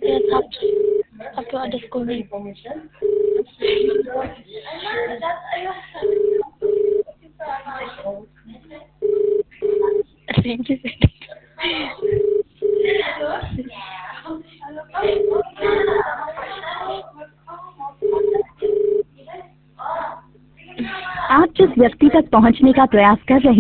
Yes, आपके बाद school में thank you. आप जिस व्यक्ति तक पहुंचने का प्रयास कर रहे हैं